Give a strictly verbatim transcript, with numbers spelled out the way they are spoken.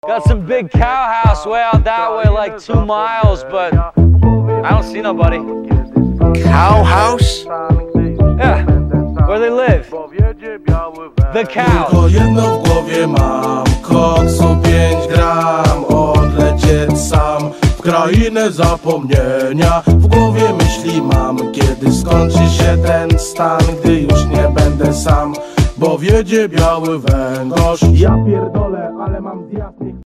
Got some big cow house way out that way, like two miles, but I don't see nobody. Cow house? Yeah, where they live. The cows. Tylko jedno w głowie mam, koksu pięć gram, odlecieć sam w krainę zapomnienia. W głowie myśli mam, kiedy skończy się ten stan, gdy już nie będę sam, bo wiedzie biały węgorz. Ja pierdolę, ale mam zjazd.